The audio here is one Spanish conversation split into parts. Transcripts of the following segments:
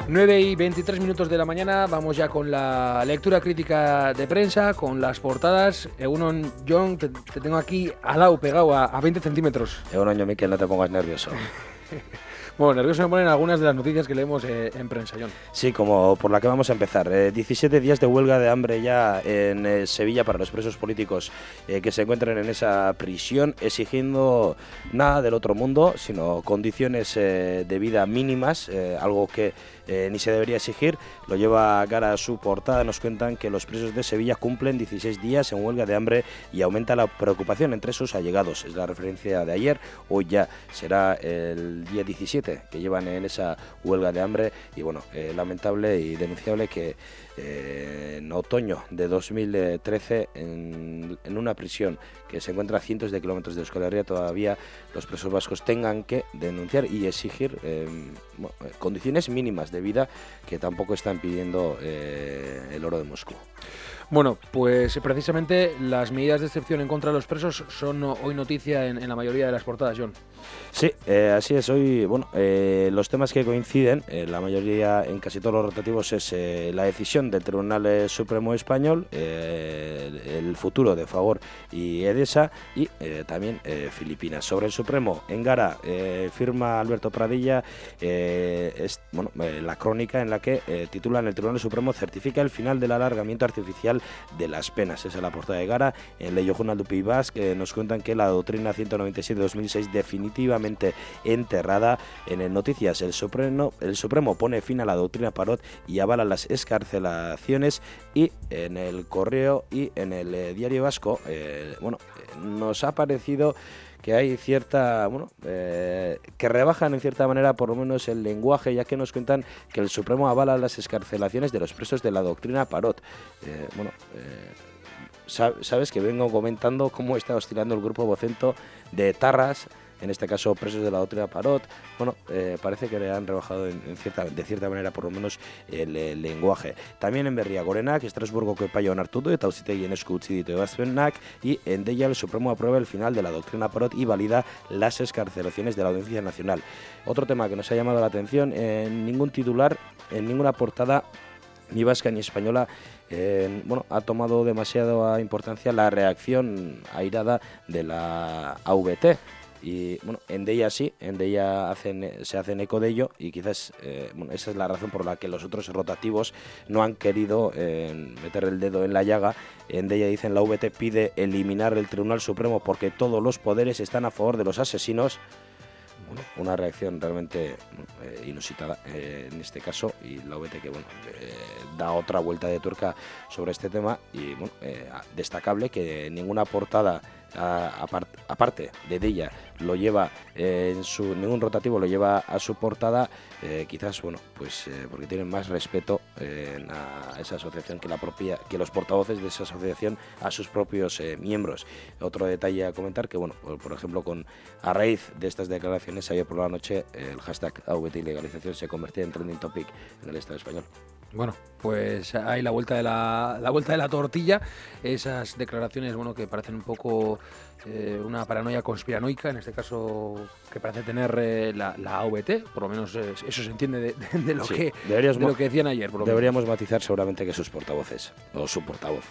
9:23 de la mañana, vamos ya con la lectura crítica de prensa, con las portadas. Egunon, John, te tengo aquí al lado, pegado a 20 centímetros. Egunon, Miquel, no te pongas nervioso. Bueno, nervioso me ponen algunas de las noticias que leemos en prensa, John. Sí, como por la que vamos a empezar. 17 días de huelga de hambre ya en Sevilla para los presos políticos que se encuentran en esa prisión, exigiendo nada del otro mundo, sino condiciones de vida mínimas, algo que ni se debería exigir. Lo lleva Gara a su portada. Nos cuentan que los presos de Sevilla cumplen 16 días en huelga de hambre y aumenta la preocupación entre sus allegados. Es la referencia de ayer. Hoy ya será el día 17 que llevan en esa huelga de hambre y bueno, lamentable y denunciable que en otoño de 2013 en una prisión que se encuentra a cientos de kilómetros de Euskal Herria todavía los presos vascos tengan que denunciar y exigir condiciones mínimas de vida que tampoco están pidiendo el Oro de Moscú. Bueno, pues precisamente las medidas de excepción en contra de los presos son hoy noticia en la mayoría de las portadas, John. Sí, así es. Hoy, los temas que coinciden, la mayoría en casi todos los rotativos, es la decisión del Tribunal Supremo Español, el futuro de Fagor y Edesa y también Filipinas. Sobre el Supremo, en Gara, firma Alberto Pradilla la crónica en la que titulan: el Tribunal Supremo certifica el final del alargamiento artificial de las penas. Esa es la portada de Gara. En Leyo Journal du País Basque nos cuentan que la doctrina 197-2006 definitivamente enterrada. En el Noticias, el Supremo pone fin a la doctrina Parot y avala las excarcelaciones. Y en el Correo y en el Diario Vasco nos ha parecido que hay cierta, que rebajan en cierta manera por lo menos el lenguaje, ya que nos cuentan que el Supremo avala las excarcelaciones de los presos de la doctrina Parot. Sabes que vengo comentando cómo está oscilando el grupo vocento de etarras, en este caso presos de la doctrina Parot. Parece que le han rebajado de cierta manera por lo menos el lenguaje. También en Berria Gorenak, Estrasburgo Kepaio onartudu eta auzitegien esku utzi ditu ebazpenak, y en Deia el Supremo aprueba el final de la doctrina Parot y valida las excarcelaciones de la Audiencia Nacional. Otro tema que nos ha llamado la atención: en ningún titular, en ninguna portada, ni vasca ni española, ha tomado demasiada importancia la reacción airada de la AVT. Y en Deia sí, en Deia se hacen eco de ello, y quizás esa es la razón por la que los otros rotativos no han querido meter el dedo en la llaga. En Deia dicen: la VT pide eliminar el Tribunal Supremo porque todos los poderes están a favor de los asesinos. Una reacción realmente inusitada en este caso, y la VT que da otra vuelta de tuerca sobre este tema. Y destacable que ninguna portada aparte de Deia lo lleva ningún rotativo lo lleva a su portada, quizás porque tienen más respeto a esa asociación que los portavoces de esa asociación a sus propios miembros. Otro detalle a comentar que por ejemplo, a raíz de estas declaraciones ayer por la noche, el hashtag AVT ilegalización se convertía en trending topic en el Estado español. Bueno, pues hay la vuelta de la tortilla, esas declaraciones que parecen un poco una paranoia conspiranoica, en este caso que parece tener la AVT, por lo menos eso se entiende de lo que decían ayer. Deberíamos matizar seguramente que sus portavoces, o su portavoz.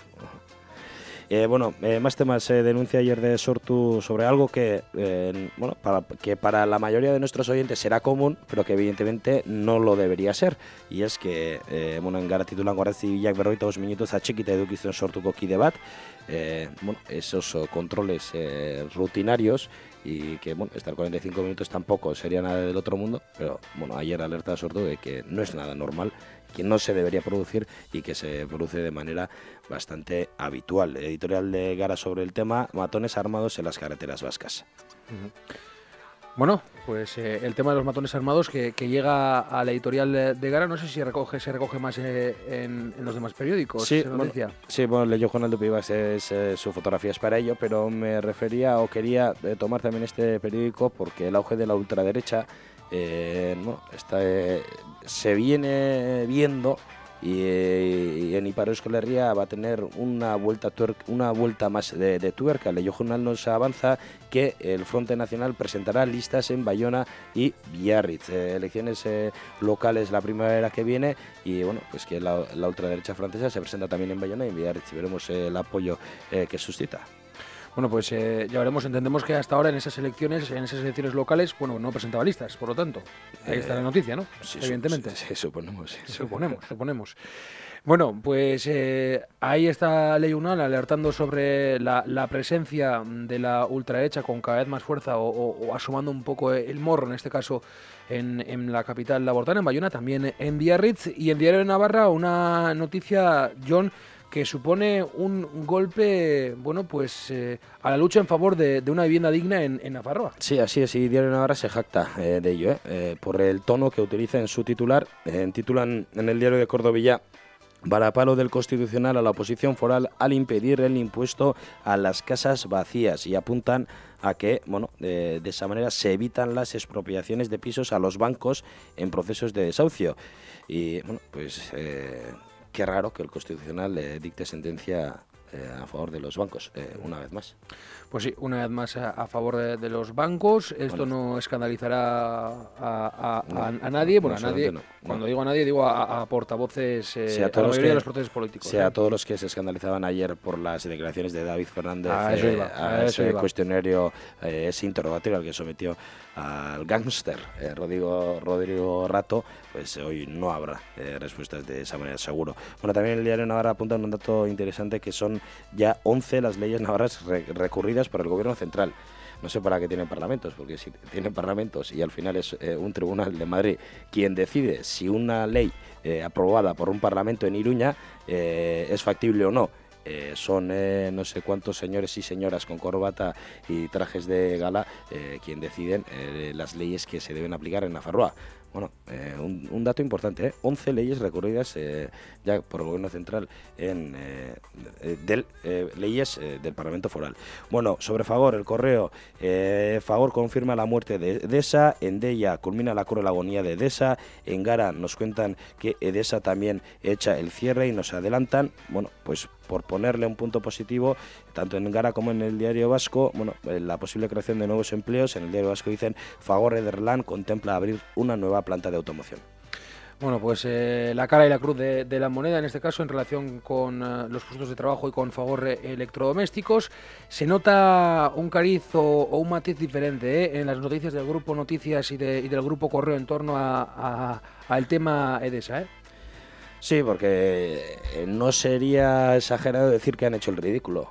Más temas. Denuncia ayer de Sortu sobre algo que para la mayoría de nuestros oyentes será común, pero que evidentemente no lo debería ser. Y es que, en Gara titulan: Guardia Zibilak 45 minutos atxikita edukizen sortuko kide bat. Esos controles rutinarios, y que estar 45 minutos tampoco sería nada del otro mundo, pero ayer alerta Sortu de que no es nada normal, que no se debería producir y que se produce de manera bastante habitual. Editorial de Gara sobre el tema: matones armados en las carreteras vascas. Bueno, pues el tema de los matones armados que llega a la editorial de Gara, no sé si se recoge más en los demás periódicos. Sí, Leyo Journal du País Basque su fotografía es para ello, pero me refería o quería tomar también este periódico porque el auge de la ultraderecha se viene viendo y en Ipar Euskal Herria va a tener una vuelta más de tuerca. El Journal nos avanza que el Frente Nacional presentará listas en Bayona y Biarritz. Elecciones locales la primavera que viene y bueno, pues que la ultraderecha francesa se presenta también en Bayona y en Biarritz. Veremos el apoyo que suscita. Bueno, pues ya veremos. Entendemos que hasta ahora en esas elecciones locales, bueno, no presentaba listas, por lo tanto. Ahí está la noticia, ¿no? Sí, evidentemente. Sí, suponemos. Suponemos. Bueno, pues ahí está Ley Unal alertando sobre la presencia de la ultraderecha con cada vez más fuerza o asomando un poco el morro, en este caso en la capital labortana, en Bayona, también en Biarritz. Y en Diario de Navarra una noticia, John, que supone un golpe, bueno, pues a la lucha en favor de una vivienda digna en Nafarroa. Sí, así es, y Diario de Navarra se jacta de ello, por el tono que utiliza en su titular. Titulan en el Diario de Cordovilla: varapalo del Constitucional a la oposición foral al impedir el impuesto a las casas vacías, y apuntan a que, bueno, de esa manera se evitan las expropiaciones de pisos a los bancos en procesos de desahucio. Y, bueno, pues qué raro que el Constitucional dicte sentencia a favor de los bancos, una vez más. Pues sí, una vez más a favor de los bancos. Esto no escandalizará a nadie. Bueno, a nadie. Cuando digo a nadie, digo a portavoces, a la mayoría de los procesos políticos. A todos los que se escandalizaban ayer por las declaraciones de David Fernández a ese cuestionario, ese interrogatorio al que sometió al gángster Rodrigo Rato, pues hoy no habrá respuestas de esa manera, seguro. Bueno, también el Diario de Navarra apunta un dato interesante, que son ya 11 las leyes navarras recurridas por el Gobierno central. No sé para qué tienen parlamentos, porque si tienen parlamentos y al final es un tribunal de Madrid quien decide si una ley aprobada por un parlamento en Iruña es factible o no. Son no sé cuántos señores y señoras con corbata y trajes de gala quien deciden las leyes que se deben aplicar en Nafarroa. Bueno, un dato importante, 11 leyes recurridas ya por el Gobierno central leyes del Parlamento Foral. Bueno, sobre Fagor, el Correo, Fagor confirma la muerte de Edesa, Endesa culmina la cruel agonía de Edesa, en Gara nos cuentan que Edesa también echa el cierre y nos adelantan, bueno, pues por ponerle un punto positivo, tanto en Gara como en el Diario Vasco, bueno, la posible creación de nuevos empleos. En el Diario Vasco dicen: Fagor Ederland contempla abrir una nueva planta de automoción. Bueno, pues la cara y la cruz de la moneda, en este caso, en relación con los puestos de trabajo y con Fagor Electrodomésticos. Se nota un cariz o un matiz diferente en las noticias del Grupo Noticias y del Grupo Correo en torno al tema Edesa, Sí, porque no sería exagerado decir que han hecho el ridículo.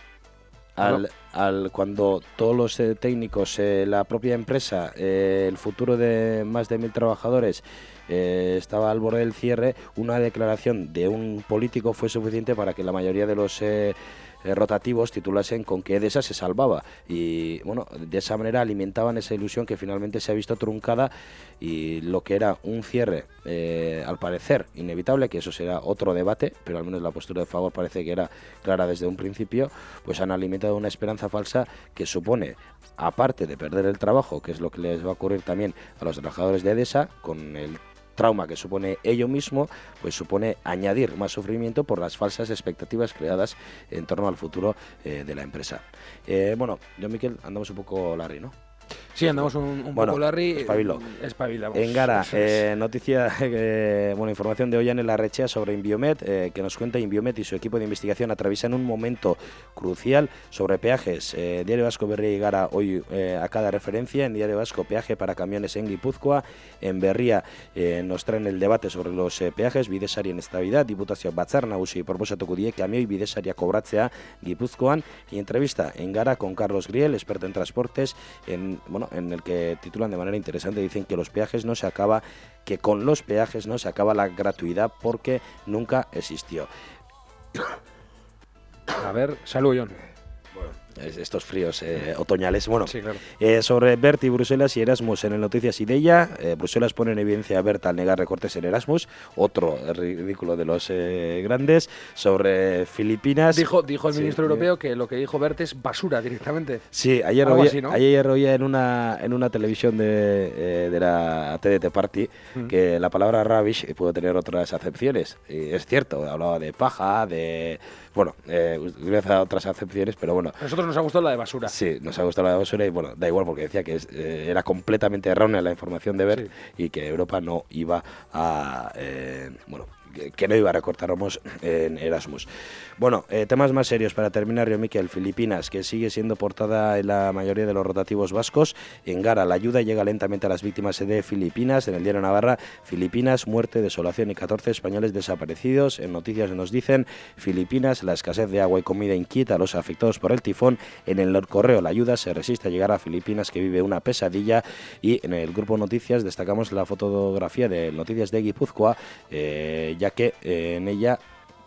Cuando todos los técnicos, la propia empresa, el futuro de más de 1.000 trabajadores estaba al borde del cierre, una declaración de un político fue suficiente para que la mayoría de los rotativos titulasen con que Edesa se salvaba, y bueno, de esa manera alimentaban esa ilusión que finalmente se ha visto truncada, y lo que era un cierre al parecer inevitable, que eso será otro debate, pero al menos la postura de Fagor parece que era clara desde un principio, pues han alimentado una esperanza falsa que supone, aparte de perder el trabajo, que es lo que les va a ocurrir también a los trabajadores de Edesa, con el trauma que supone ello mismo, pues supone añadir más sufrimiento por las falsas expectativas creadas en torno al futuro de la empresa. Bueno, yo, Miquel, andamos un poco Larry, ¿no? Sí, andamos un poco Larry. Espabilamos. En Gara, noticia, información de Ollane Larrechea sobre Inbiomet, que nos cuenta: Inbiomet y su equipo de investigación atraviesan un momento crucial sobre peajes. Diario Vasco Berria y Gara hoy a cada referencia. En Diario Vasco, peaje para camiones en Guipúzcoa. En Berria nos traen el debate sobre los peajes, bidesarien estabilidad, Diputazioak Batzar Nagusi proposatuko die kamioi bidesaria kobratzea Gipuzkoan. Y entrevista en Gara con Carlos Griel, experto en transportes, en el que titulan de manera interesante, dicen que con los peajes no se acaba la gratuidad porque nunca existió. A ver, salud, John. Bueno, estos fríos otoñales. Bueno, Sí, claro. Sobre Bert y Bruselas y Erasmus en el Noticias Ideia, Bruselas pone en evidencia a Bert al negar recortes en Erasmus, otro ridículo de los grandes. Sobre Filipinas... Dijo el ministro europeo que lo que dijo Bert es basura directamente. Sí, ayer Algo oía, así, ¿no? ayer oía en una televisión de la TDT Party que la palabra rubbish puede tener otras acepciones. Y es cierto, hablaba de paja, de... Bueno, utiliza otras acepciones, pero bueno. A nosotros nos ha gustado la de basura. Sí, nos ha gustado la de basura y bueno, da igual porque decía que era completamente errónea la información de Bert y que Europa no iba a... que no iba a recortarnos en Erasmus. Bueno, temas más serios para terminar, Río Miquel. Filipinas, que sigue siendo portada en la mayoría de los rotativos vascos. En Gara, la ayuda llega lentamente a las víctimas de Filipinas. En el diario Navarra, Filipinas, muerte, desolación y 14 españoles desaparecidos. En Noticias nos dicen, Filipinas, la escasez de agua y comida inquieta a los afectados por el tifón. En el Correo, la ayuda se resiste a llegar a Filipinas, que vive una pesadilla. Y en el grupo Noticias destacamos la fotografía de Noticias de Guipúzcoa, ya que en ella,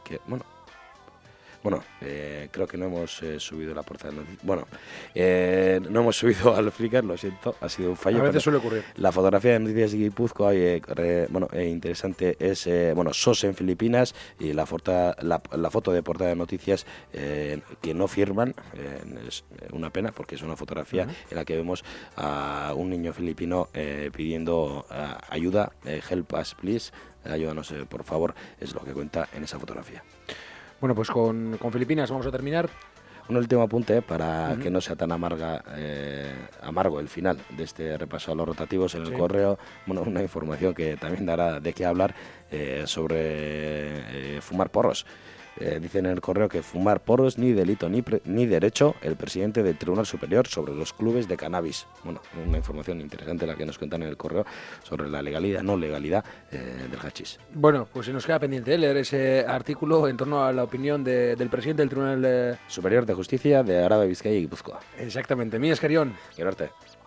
creo que no hemos subido la portada de noticias. Bueno, no hemos subido al Flickr, lo siento, ha sido un fallo. A veces suele ocurrir. La fotografía de Noticias de Guipúzcoa, interesante, es SOS en Filipinas y la foto de portada de Noticias que no firman, es una pena porque es una fotografía en la que vemos a un niño filipino pidiendo ayuda, help us please, ayúdanos por favor, es lo que cuenta en esa fotografía. Bueno, pues con Filipinas vamos a terminar. Un último apunte para que no sea tan amargo el final de este repaso a los rotativos en el Correo. Bueno, una información que también dará de qué hablar sobre fumar porros. Dicen en el Correo que fumar porros ni delito ni derecho. El presidente del Tribunal Superior sobre los clubes de cannabis. Bueno, una información interesante la que nos cuentan en el Correo sobre la legalidad, no legalidad del hachís. Bueno, pues si nos queda pendiente leer ese artículo en torno a la opinión del presidente del Tribunal Superior de Justicia de Araba, Vizcaya y Guipúzcoa. Exactamente. Mías Carión. Quiero verte.